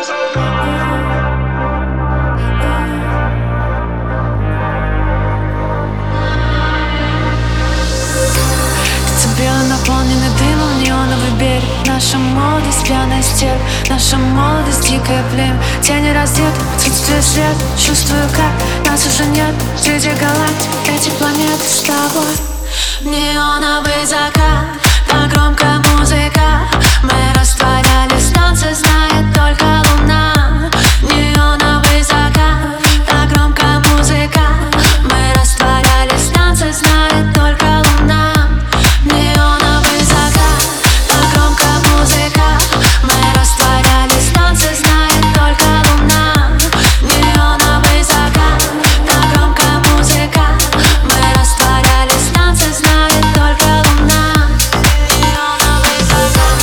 Белый наполненный дымом неоновый берег. Наша молодость, пьяная стерва. Наша молодость, дикое племя. Тени раздеты, отсутствие света. Чувствую, как нас уже нет. Среди галактик, эти планеты с тобой. Неоновый закат, так громко музыка. Мы растворялись, танцы знает только луна. Неоновый закат, так громко музыка. Мы растворялись, танцы знает только луна. Неоновый закат, так громко музыка. Мы растворялись, танцы знает только луна. Неоновый закат, так громко музыка. Мы растворялись, танцы знает только луна. Неоновый закат.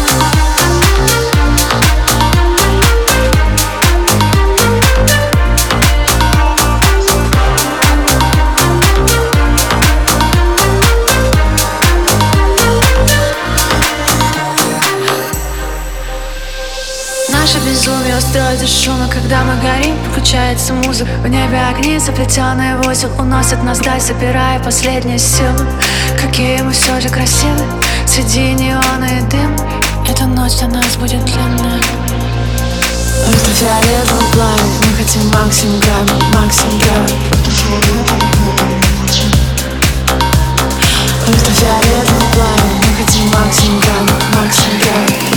Наше безумие устроит из шума, когда мы горим. Включается музыка, в небе огни, заплетенные в узел уносят нас вдаль, собирая последние силы. Какие мы все же красивые среди неона и дым. Эта ночь для нас будет длинная. Ультрафиолетовый пламя, мы хотим максимум грамма, максимум грамма. Ультрафиолетовый пламя, мы хотим максимум грамма, максимум грамма.